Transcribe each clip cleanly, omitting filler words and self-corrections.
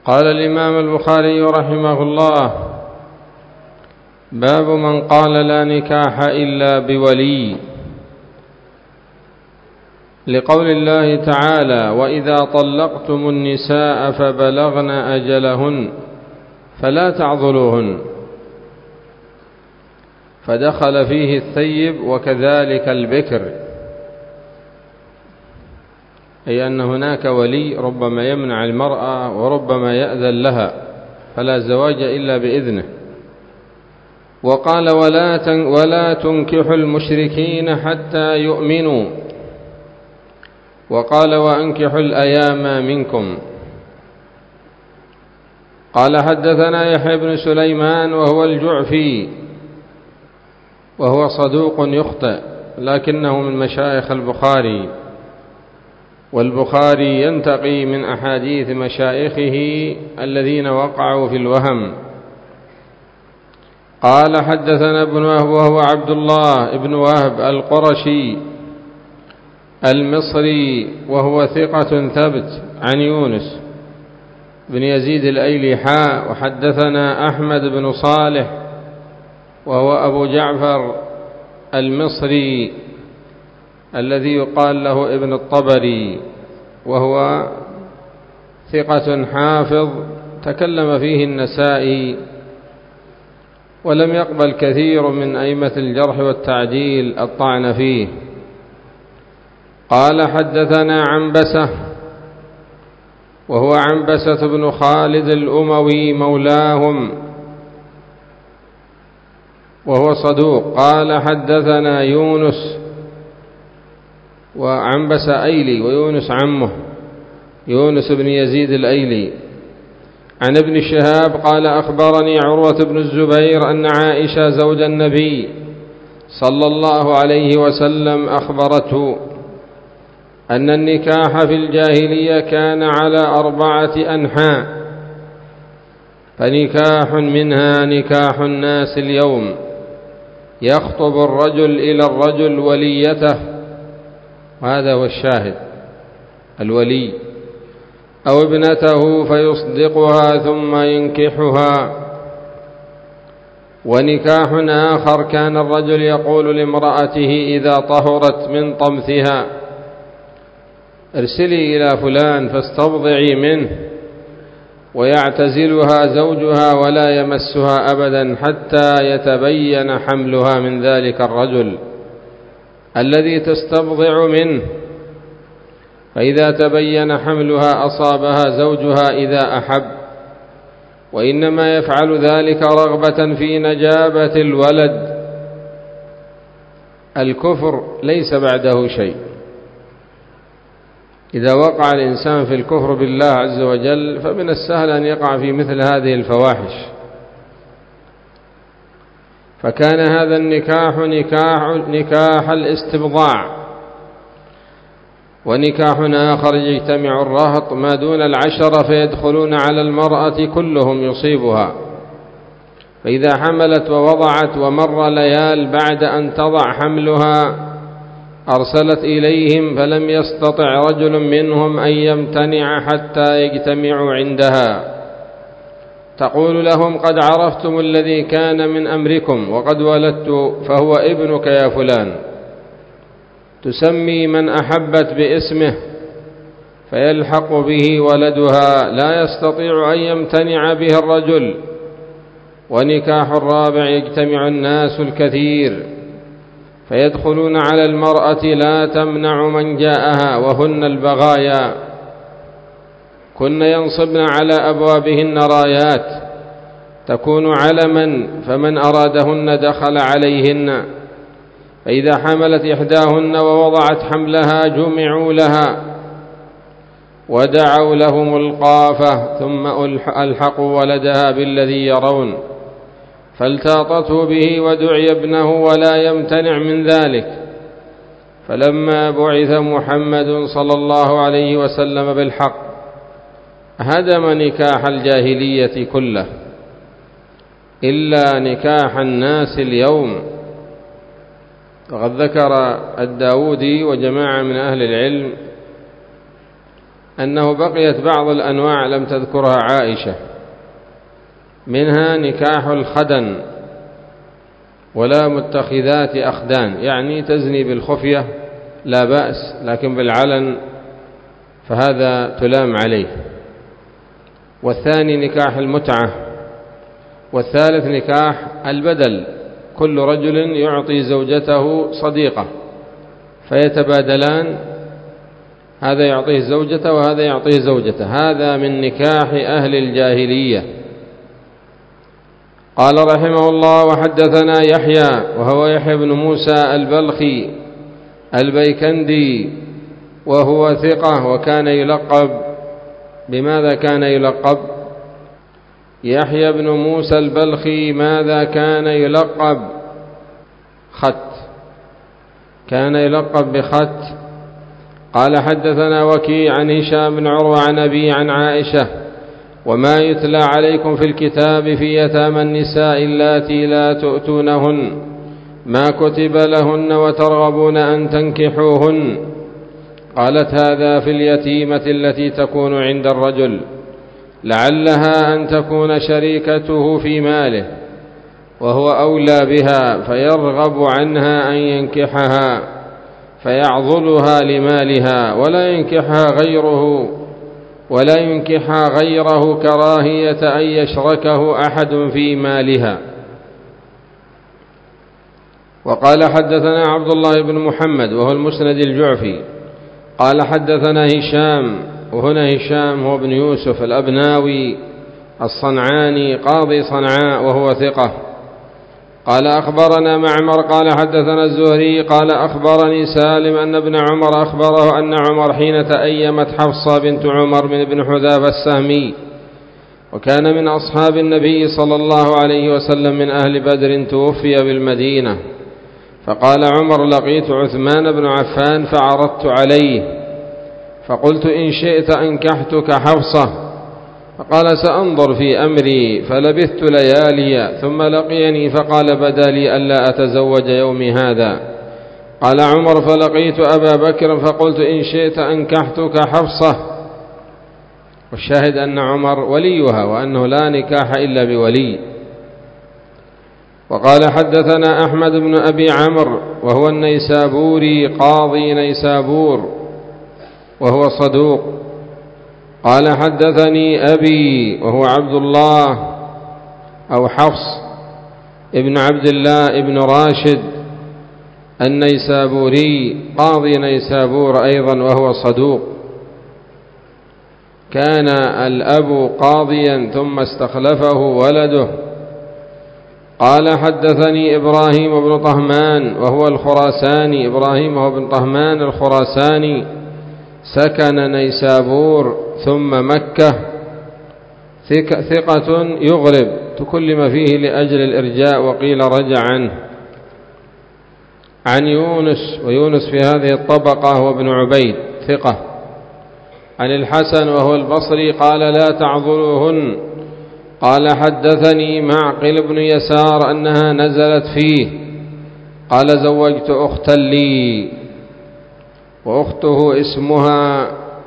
قال الإمام البخاري رحمه الله: باب من قال لا نكاح إلا بولي، لقول الله تعالى: وإذا طلقتم النساء فبلغن أجلهن فلا تعضلوهن، فدخل فيه الثيب وكذلك البكر، أي أن هناك ولي ربما يمنع المرأة وربما يأذن لها، فلا زواج إلا بإذنه. وقال: ولا تنكحوا المشركين حتى يؤمنوا. وقال: وأنكحوا الأيام منكم. قال: حدثنا يحيى بن سليمان وهو الجعفي، وهو صدوق يخطئ، لكنه من مشايخ البخاري، والبخاري ينتقي من أحاديث مشايخه الذين وقعوا في الوهم. قال: حدثنا ابن وهب وهو عبد الله ابن وهب القرشي المصري، وهو ثقة ثبت، عن يونس بن يزيد الأيلي حاء. وحدثنا أحمد بن صالح وهو أبو جعفر المصري الذي يقال له ابن الطبري، وهو ثقة حافظ، تكلم فيه النسائي، ولم يقبل كثير من أئمة الجرح والتعديل الطعن فيه. قال: حدثنا عنبسة وهو عنبسة بن خالد الأموي مولاهم، وهو صدوق. قال: حدثنا يونس، وعنبسة أيلي، ويونس عمه يونس بن يزيد الأيلي، عن ابن شهاب قال: أخبرني عروة بن الزبير أن عائشة زوج النبي صلى الله عليه وسلم أخبرته أن النكاح في الجاهلية كان على 4 أنحاء، فنكاح منها نكاح الناس اليوم، يخطب الرجل إلى الرجل وليته، وهذا هو الشاهد، الولي، أو ابنته فيصدقها ثم ينكحها. ونكاح آخر كان الرجل يقول لامرأته إذا طهرت من طمثها: ارسلي إلى فلان فاستبضعي منه، ويعتزلها زوجها ولا يمسها أبدا حتى يتبين حملها من ذلك الرجل الذي تستبضع منه، فإذا تبين حملها أصابها زوجها إذا أحب، وإنما يفعل ذلك رغبة في نجابة الولد. الكفر ليس بعده شيء، إذا وقع الإنسان في الكفر بالله عز وجل فمن السهل أن يقع في مثل هذه الفواحش. فكان هذا النكاح نكاح الاستبضاع. ونكاح آخر يجتمع الرهط ما دون 10 فيدخلون على المرأة كلهم يصيبها، فإذا حملت ووضعت ومر ليال بعد أن تضع حملها أرسلت إليهم، فلم يستطع رجل منهم أن يمتنع حتى يجتمعوا عندها، تقول لهم: قد عرفتم الذي كان من أمركم وقد ولدت، فهو ابنك يا فلان. تسمي من أحبت باسمه فيلحق به ولدها، لا يستطيع أن يمتنع به الرجل. ونكاح الرابع يجتمع الناس الكثير فيدخلون على المرأة لا تمنع من جاءها، وهن البغايا، كن ينصبن على أبوابهن رايات تكون علما، فمن أرادهن دخل عليهن، فإذا حملت إحداهن ووضعت حملها جمعوا لها ودعوا لهم القافة، ثم ألحقوا ولدها بالذي يرون، فالتاطته به ودعي ابنه ولا يمتنع من ذلك. فلما بعث محمد صلى الله عليه وسلم بالحق هدم نكاح الجاهلية كله إلا نكاح الناس اليوم. وقد ذكر الداودي وجماعة من أهل العلم أنه بقيت بعض الأنواع لم تذكرها عائشة، منها نكاح الخدن ولا متخذات أخدان، يعني تزني بالخفية لا بأس، لكن بالعلن فهذا تلام عليه. والثاني نكاح المتعة. والثالث نكاح البدل، كل رجل يعطي زوجته صديقة فيتبادلان، هذا يعطيه زوجته وهذا يعطيه زوجته، هذا من نكاح أهل الجاهلية. قال رحمه الله: وحدثنا يحيى وهو يحيى بن موسى البلخي البيكندي وهو ثقة، وكان يلقب بماذا؟ كان يلقب يحيى بن موسى البلخي ماذا كان يلقب؟ خت، كان يلقب بخت. قال حدثنا وكيع عن هشام بن عروة عن أبي عن عائشة: وما يتلى عليكم في الكتاب في يتامى النساء اللاتي لا تؤتونهن ما كتب لهن وترغبون أن تنكحوهن. قالت: هذا في اليتيمة التي تكون عند الرجل، لعلها أن تكون شريكته في ماله وهو أولى بها، فيرغب عنها أن ينكحها فيعضلها لمالها، ولا ينكحها غيره كراهية أن يشركه أحد في مالها. وقال حدثنا عبد الله بن محمد وهو المسند الجعفي قال حدثنا هشام، وهنا هشام هو بن يوسف الأبناوي الصنعاني قاضي صنعاء وهو ثقة. قال أخبرنا معمر قال حدثنا الزهري قال أخبرني سالم أن ابن عمر أخبره أن عمر حين تأيمت حفصة بنت عمر من ابن حذافة السهمي، وكان من أصحاب النبي صلى الله عليه وسلم من أهل بدر، توفي بالمدينة، فقال عمر: لقيت عثمان بن عفان فعرضت عليه فقلت: إن شئت أنكحتك حفصة. فقال: سأنظر في أمري. فلبثت ليالي ثم لقيني فقال: بدا لي ألا أتزوج يومي هذا. قال عمر: فلقيت أبا بكر فقلت: إن شئت أنكحتك حفصة. والشاهد أن عمر وليها، وأنه لا نكاح إلا بولي. وقال حدثنا أحمد بن أبي عمرو وهو النيسابوري قاضي نيسابور وهو صدوق. قال حدثني أبي وهو عبد الله أو حفص ابن عبد الله ابن راشد النيسابوري قاضي نيسابور أيضا وهو صدوق. كان الأب قاضيا ثم استخلفه ولده. قال حدثني إبراهيم بن طهمان وهو الخراساني، إبراهيم هو بن طهمان الخراساني، سكن نيسابور ثم مكة، ثقة يغرب، تكلم فيه لأجل الإرجاء وقيل رجع عنه. عن يونس، ويونس في هذه الطبقة هو ابن عبيد ثقة. عن الحسن وهو البصري قال: لا تعضلوهن. قال حدثني معقل بن يسار أنها نزلت فيه، قال: زوجت أختا لي وأخته اسمها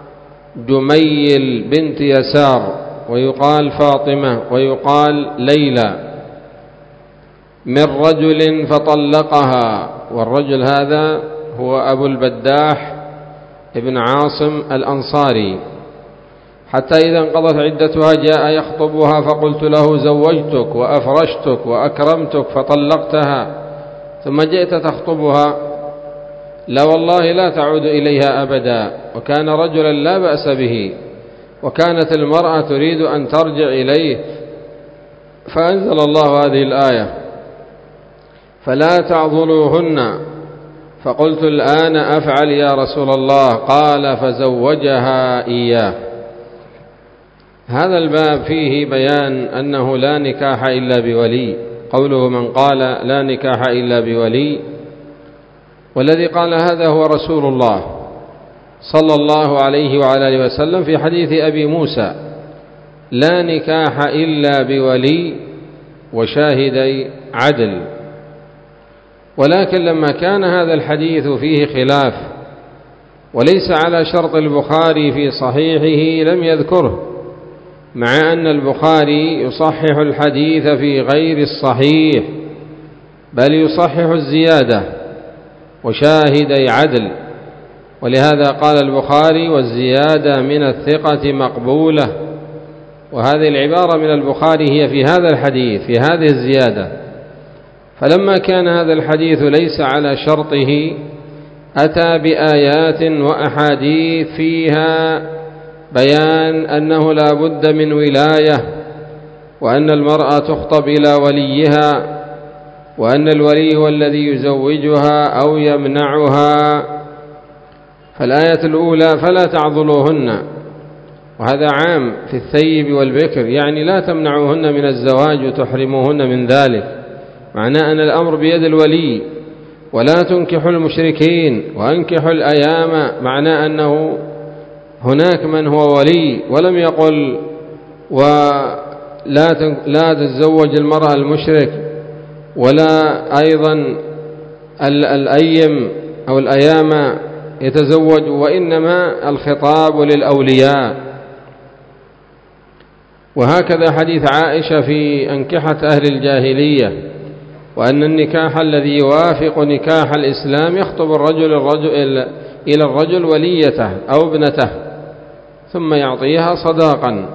جميل بنت يسار، ويقال فاطمة ويقال ليلى، من رجل فطلقها، والرجل هذا هو أبو البداح ابن عاصم الأنصاري، حتى إذا انقضت عدتها جاء يخطبها فقلت له: زوجتك وأفرشتك وأكرمتك فطلقتها ثم جئت تخطبها؟ لا والله لا تعود إليها أبدا. وكان رجلا لا بأس به، وكانت المرأة تريد أن ترجع إليه، فأنزل الله هذه الآية: فلا تعضلوهن. فقلت: الآن أفعل يا رسول الله؟ قال: فزوجها إياه. هذا الباب فيه بيان أنه لا نكاح إلا بولي، قوله من قال لا نكاح إلا بولي، والذي قال هذا هو رسول الله صلى الله عليه وعلى آله وسلم في حديث أبي موسى: لا نكاح إلا بولي وشاهدي عدل. ولكن لما كان هذا الحديث فيه خلاف وليس على شرط البخاري في صحيحه لم يذكره، مع أن البخاري يصحح الحديث في غير الصحيح، بل يصحح الزيادة وشاهدي عدل، ولهذا قال البخاري: والزيادة من الثقة مقبولة. وهذه العبارة من البخاري هي في هذا الحديث، في هذه الزيادة. فلما كان هذا الحديث ليس على شرطه أتى بآيات وأحاديث فيها بيان أنه لا بد من ولاية، وأن المرأة تخطب إلى وليها، وأن الولي هو الذي يزوجها أو يمنعها. فالآية الأولى: فلا تعضلوهن، وهذا عام في الثيب والبكر، يعني لا تمنعوهن من الزواج وتحرموهن من ذلك، معناه أن الأمر بيد الولي. ولا تنكحوا المشركين وأنكحوا الأيام، معناه أنه هناك من هو ولي، ولم يقل لا تتزوج المرأة المشرك، ولا أيضا الأيم أو الأيام يتزوج، وإنما الخطاب للأولياء. وهكذا حديث عائشة في أنكحة أهل الجاهلية، وأن النكاح الذي يوافق نكاح الإسلام يخطب إلى الرجل وليته أو ابنته ثم يعطيها صداقا.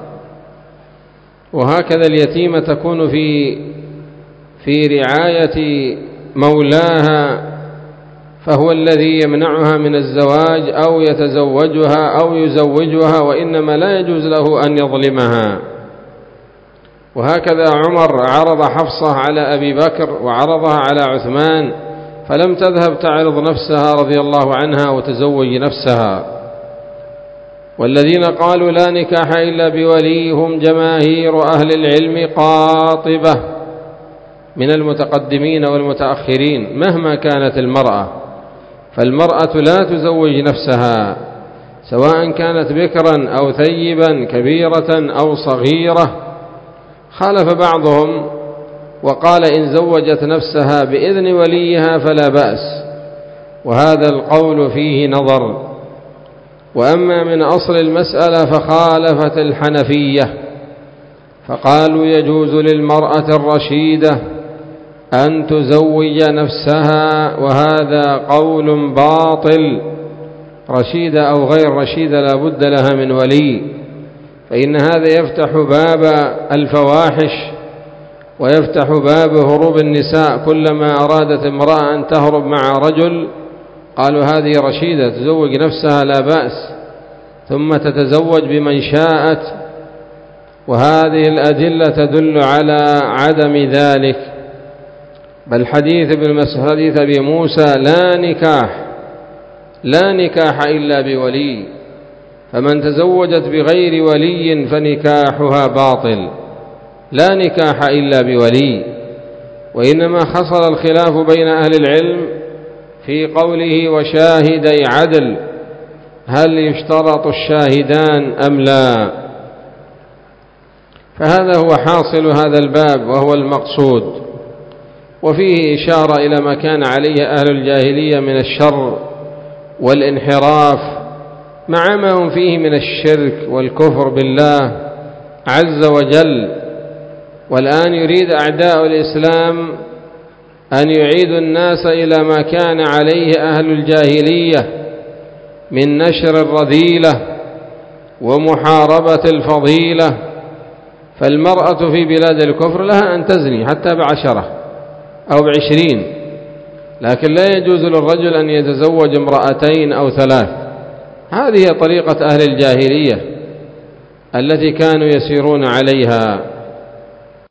وهكذا اليتيمة تكون في رعاية مولاها، فهو الذي يمنعها من الزواج أو يتزوجها أو يزوجها، وإنما لا يجوز له أن يظلمها. وهكذا عمر عرض حفصة على أبي بكر وعرضها على عثمان، فلم تذهب تعرض نفسها رضي الله عنها وتزوج نفسها. والذين قالوا لا نكاح إلا بولي هم جماهير أهل العلم قاطبة من المتقدمين والمتأخرين مهما كانت المرأة، فالمرأة لا تزوج نفسها سواء كانت بكرا أو ثيبا، كبيرة أو صغيرة. خالف بعضهم وقال إن زوجت نفسها بإذن وليها فلا بأس، وهذا القول فيه نظر. وأما من أصل المسألة فخالفت الحنفية، فقالوا يجوز للمرأة الرشيدة أن تزوج نفسها، وهذا قول باطل. رشيدة أو غير رشيدة لا بد لها من ولي، فإن هذا يفتح باب الفواحش ويفتح باب هروب النساء. كلما أرادت امرأة أن تهرب مع رجل قالوا هذه رشيدة تزوج نفسها لا بأس، ثم تتزوج بمن شاءت، وهذه الأدلة تدل على عدم ذلك. بل حديث ابن مسعود حديث أبي موسى لا نكاح إلا بولي، فمن تزوجت بغير ولي فنكاحها باطل، لا نكاح إلا بولي. وإنما حصل الخلاف بين أهل العلم في قوله وشاهدي عدل، هل يشترط الشاهدان أم لا؟ فهذا هو حاصل هذا الباب وهو المقصود، وفيه إشارة إلى ما كان عليه أهل الجاهلية من الشر والانحراف مع ما هم فيه من الشرك والكفر بالله عز وجل. والآن يريد أعداء الإسلام أن يعيدوا الناس إلى ما كان عليه أهل الجاهلية من نشر الرذيلة ومحاربة الفضيلة. فالمرأة في بلاد الكفر لها أن تزني حتى ب10 أو ب20، لكن لا يجوز للرجل أن يتزوج 2 أو 3. هذه طريقة أهل الجاهلية التي كانوا يسيرون عليها.